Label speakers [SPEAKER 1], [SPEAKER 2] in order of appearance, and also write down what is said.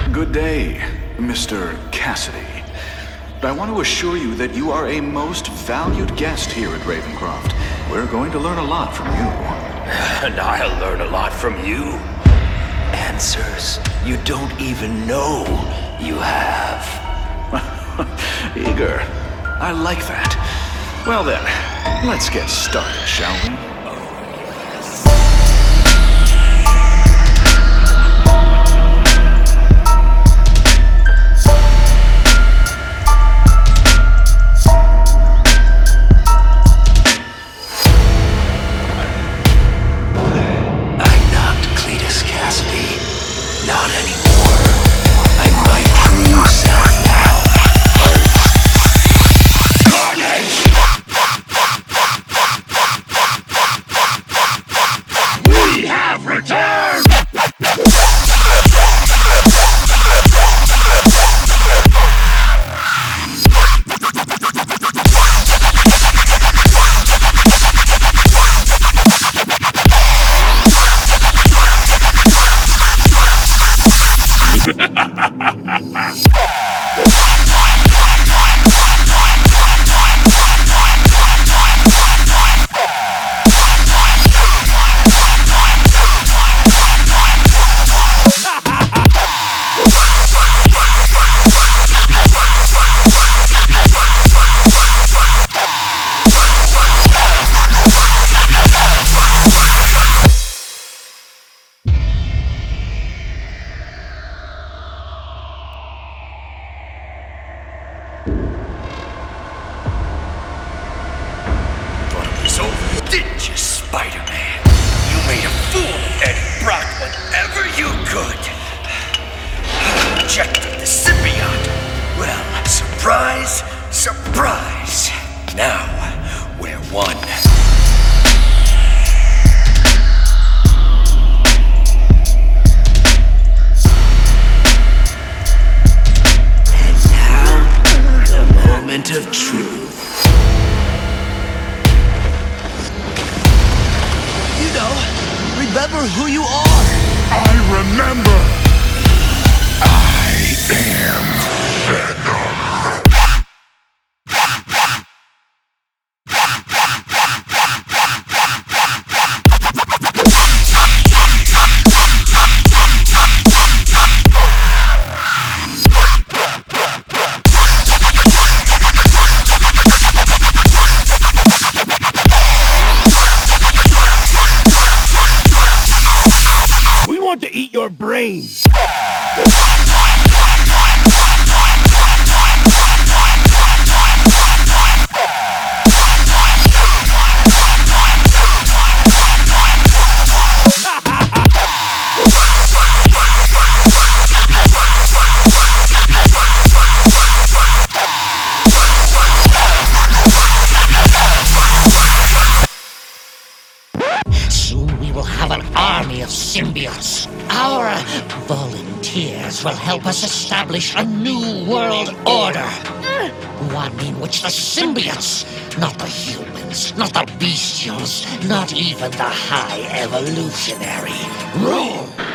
[SPEAKER 1] Good day, Mr. Cassidy. I want to assure you that you are a most valued guest here at Ravencroft. We're going to learn a lot from you.
[SPEAKER 2] And I'll learn a lot from you. Answers you don't even know you have.
[SPEAKER 1] Eager. I like that. Well then, let's get started, shall we?
[SPEAKER 2] Not anymore. I'm my true self now. We have returned! Didn't you, Spider-Man? You made a fool of Eddie Brock whenever you could. Rejected the symbiote. Well, surprise, surprise. Now, we're one. And now, the moment of truth.
[SPEAKER 3] Remember who you are!
[SPEAKER 4] I remember! I am Venom.
[SPEAKER 3] To eat your brains.
[SPEAKER 5] Soon we will have an army of symbiotes. Our volunteers will help us establish a new world order. One in which the symbiotes, not the humans, not the bestials, not even the high evolutionary, rule.